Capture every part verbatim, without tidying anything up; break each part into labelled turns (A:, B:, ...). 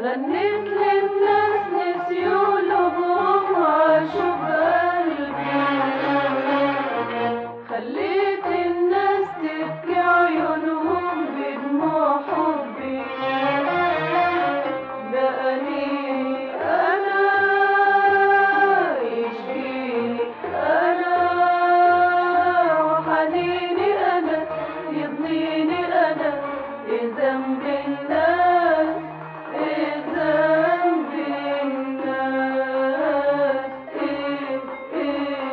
A: غنيت للناس نسيوا قلوبهم عاشوا بقلبي، خليت الناس تبكي عيونهم بدموع حبي. بقاني أنا يشفيني أنا وحنيني أنا يضنيني أنا ذنب الناس ذنب الناس إيه إيه.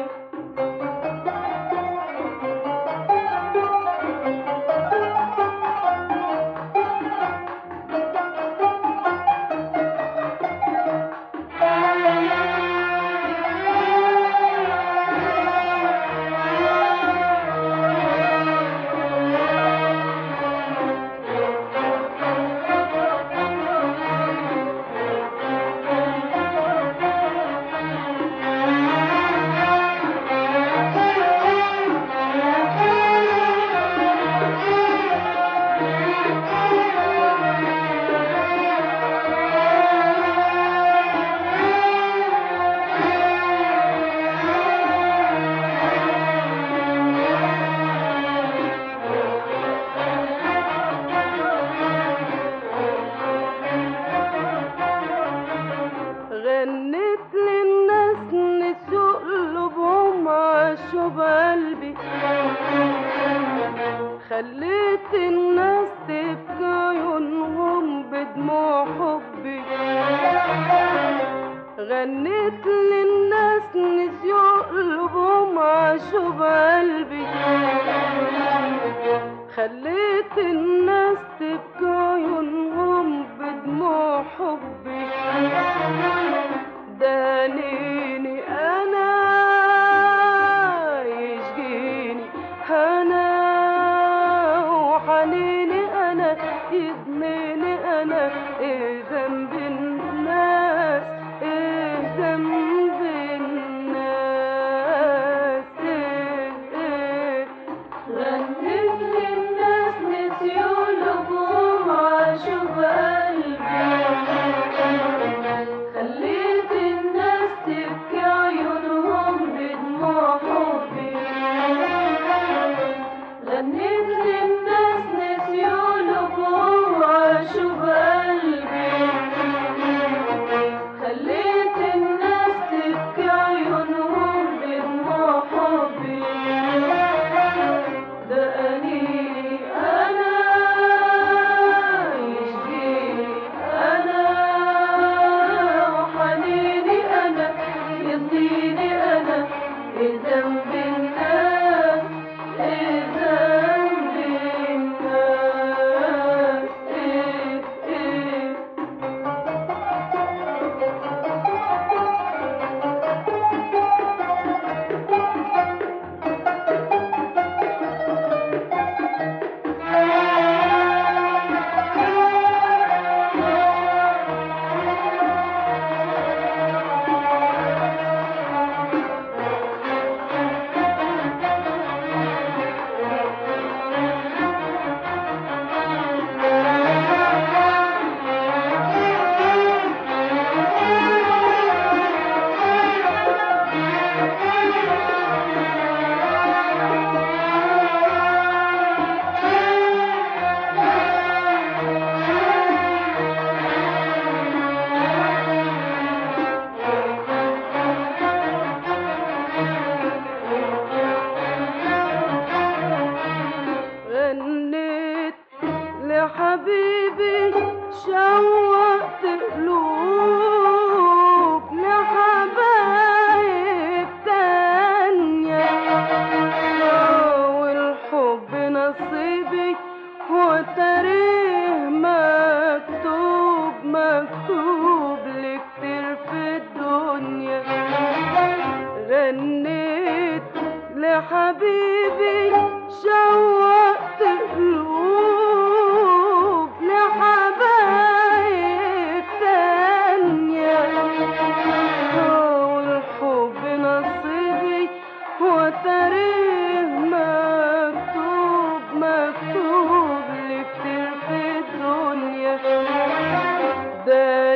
A: غنيت للناس نسوا قلوبهم عاشوا بقلبي، خليت الناس تبكي عيونهم بدموع حبي. غنيت للناس نسوا قلوبهم عاشوا بقلبي، خليت الناس تبكي عيونهم بدموع حبي. دانيني أنا يشجيني أنا وحنيني أنا يضنيني أنا إيه ذنب الناس إيه ذنب الناس إيه إيه. غنيت للناس نسيوا قلوبهم عاشوا بقلبي، خليت الناس تبكي عيونهم بدموع حبي. غنيت للناس نسيوا قلوبهم عاشوا بقلبي، خليت الناس تبكي عيونهم بدموع حبي. دقاني أنا يشفيني أنا وحنيني أنا يضنيني أنا ذنب الناس ذنب الناس إيه إيه. غنيت لحبيبي شوقت قلوب لحبايب تانية، والحب نصيبي وتاريخ مكتوب مكتوب لكتير في الدنيا. غنيت لحبيبي شوقت قلوب لحبايب تانية، والحب نصيبي وتاريخ مكتوب مكتوب لكتير في الدنيا. ده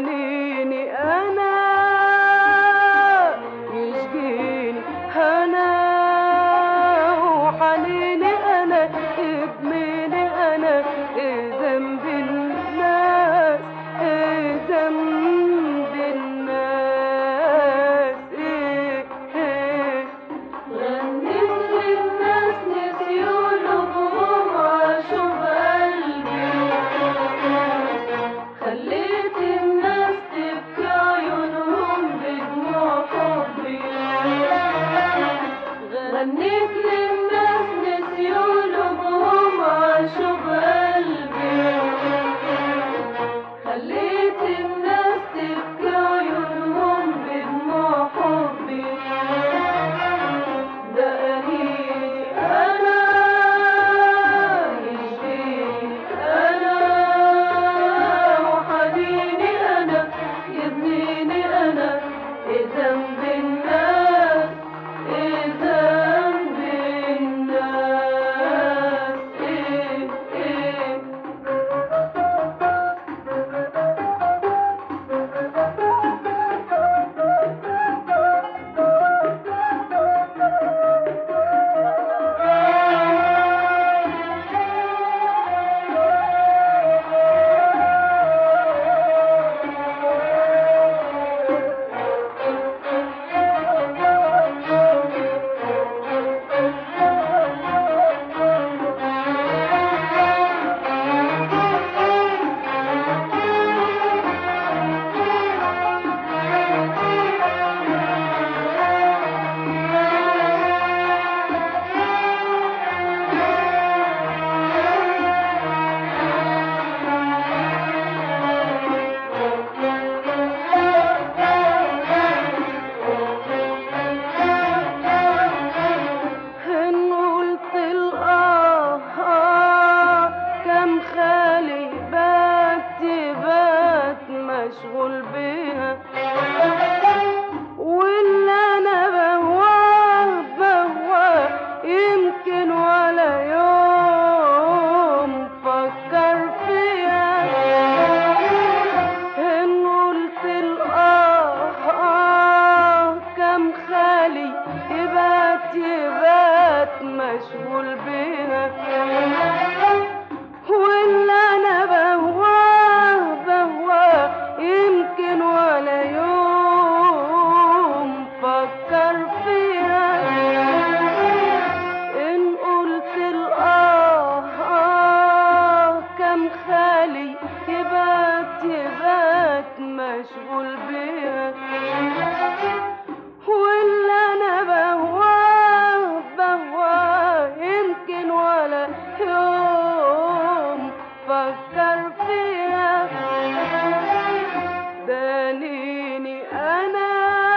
A: مشغول بيها، واللي انا بهواه بهواه يمكن ولا يوم فكر فيها. ان قلت الاه اه كم خالي يبات يبات مشغول بيها، واللي انا بهواه بهواه يمكن ولا يوم فكر فيها. ان قلت الاه اه كم خالي يبات يبات مشغول بيها، واللي انا بهواه بهواه يمكن ولا يوم فكر فيها. دانيني انا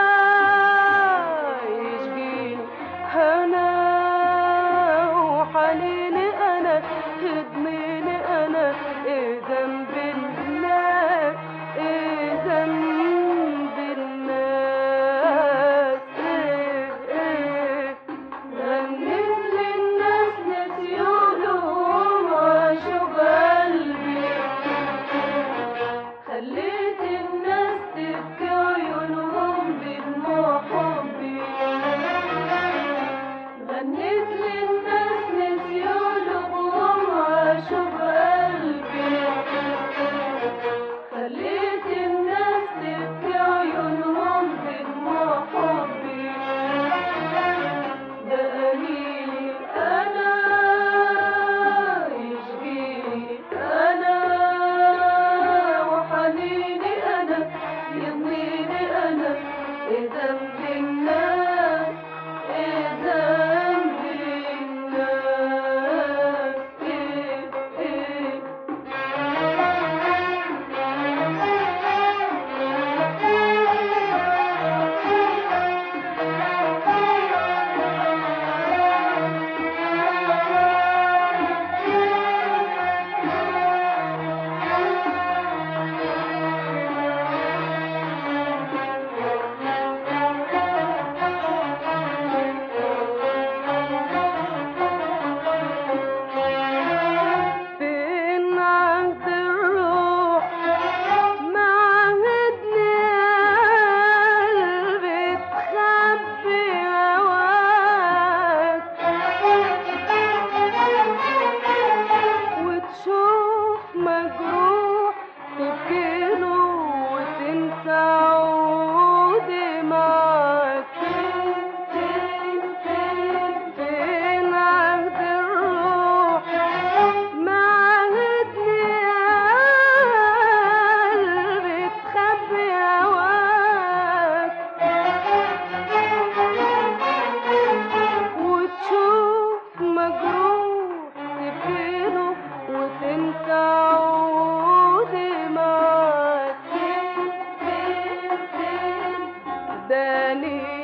A: يشجيني انا وحنيني انا يضنيني انا، ايه ذنب الناس ايه ذنب الناس ايه ايه. غنيت للناس نسيولهم وعاشوا بقلبي، خليت الناس تبكي عيونهم بدموع حبي. غنيت للناس نسيولهم وعاشوا بقلبي، خليت الناس تبكي عيونهم بدموع حبي. ده قليلي انا يشجيني انا وحنيني انا يضنيني انا، ايه ذنب الناس ايه ذنب الناس ايه ايه. فين عهد الروح معهدني قلبي تخبي هواك، وتشوف مجروح تبكيله وتنسى عودي معاك. فين فين فين عهد الروح معهدني قلبي تخبي هواك، وتشوف مجروح تبكيله وتنسى عودي معاك. فين فين فين داني